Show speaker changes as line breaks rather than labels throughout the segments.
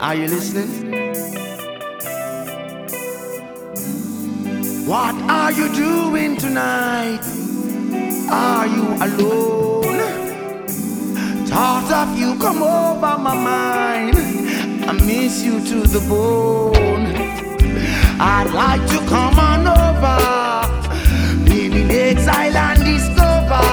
Are you listening? What are you doing tonight? Are you alone? Thought of you come over my mind. I miss you to the bone. I'd like to come on over, been in exile and discover.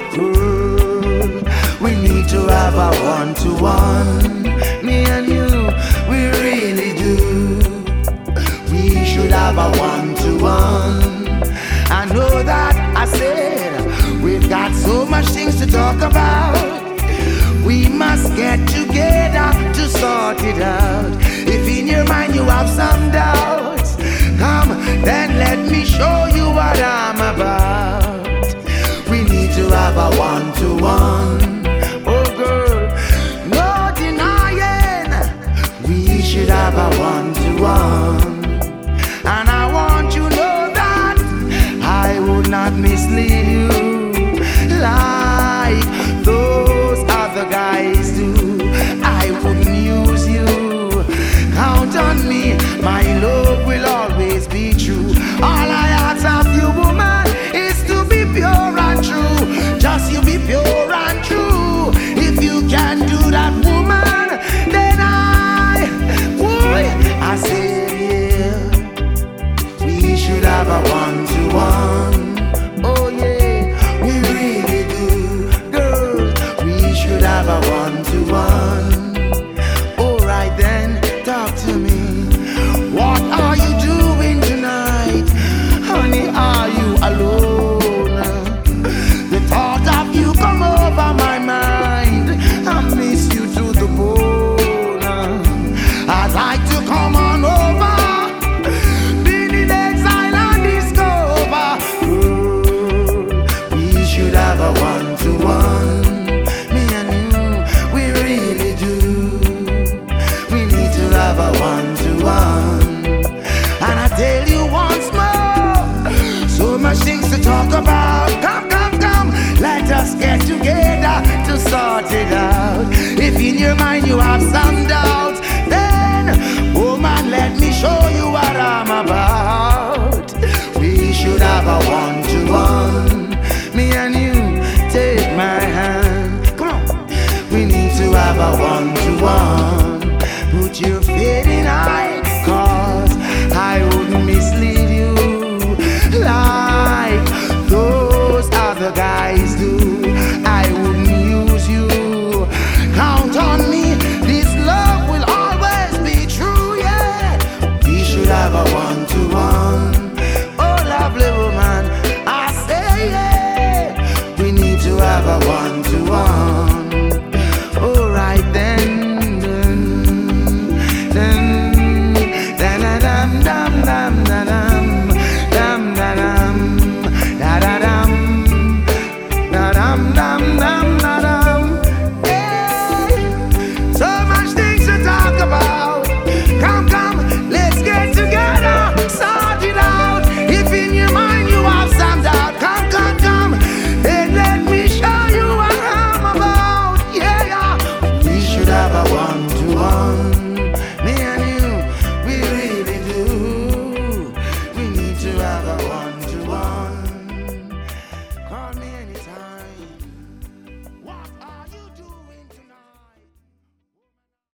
We need to have a one-to-one, me and you, we really do. We should have a one-to-one. I know that I said we've got so much things to talk about. We must get together to sort it out. If in your mind you have some doubts, come, then let me show you what I'm about. We need to have a one-to-one. Oh girl, no denying, we should have a one-to-one. And I want you to know that I would not mislead you like those other guys do. I wouldn't use you. Count on me, my love will always be true. All I ask of you, woman, is to be pure and true. Just you be pure and true. If you can do that, woman, then I say, yeah, we should have a one-to-one. Oh yeah, we really do. Girls, we should have a one-to-one. Alright then, talk to me. What are you doing tonight? Honey, are you alone? The thought of you come over my mind. I miss you to the bone. I'd like to come on over, been in exile and discover. We should have a one-to-one. Me and you, we really do. We need to have a one-to-one. And I tell you once more, so much things to talk about. Come, come, come, let us get together to sort it out. If in your mind you have some doubts, then woman, let me show you what